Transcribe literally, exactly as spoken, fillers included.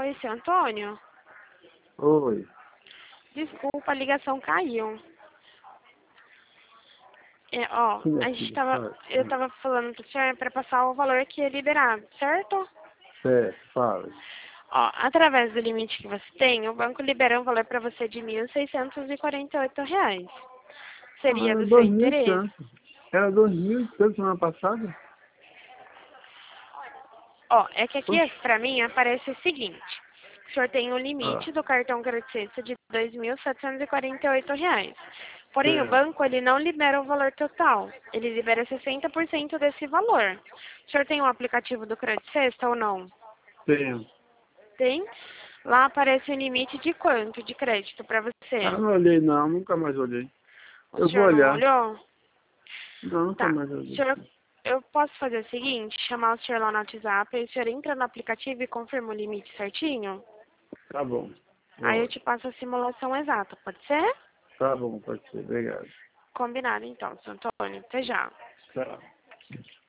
Oi, seu Antônio. Oi. Desculpa, a ligação caiu. É, ó, Sim, minha a gente filha, tava, fala. eu tava falando pro senhor para passar o valor que é liberado, certo? Certo, fala. Ó, através do limite que você tem, o banco libera um valor para você de mil seiscentos e quarenta e oito reais. Ah, Seria era do seu dois mil e interesse? tanto. Era dois mil e tanto semana passada? Ó, é que aqui Oxe. para mim aparece o seguinte. O senhor tem um Ah, limite do cartão Credicesta de dois mil setecentos e quarenta e oito reais. Porém, o certo. banco ele não libera o valor total. Ele libera sessenta por cento desse valor. O senhor tem um aplicativo do Credicesta ou não? Tenho. Tem? Lá aparece o limite de quanto de crédito para Ah, você? não olhei não, nunca mais olhei. O Eu vou senhor não olhar. olhou? Não, nunca Tá. mais O olhei. senhor, eu posso fazer o seguinte, chamar o senhor lá no WhatsApp, aí o senhor entra no aplicativo e confirma o limite certinho? Tá bom. Aí eu te Ótimo. passo a simulação exata, pode ser? Tá bom, pode ser. Obrigado. Combinado então, seu Antônio. Até já. Tchau.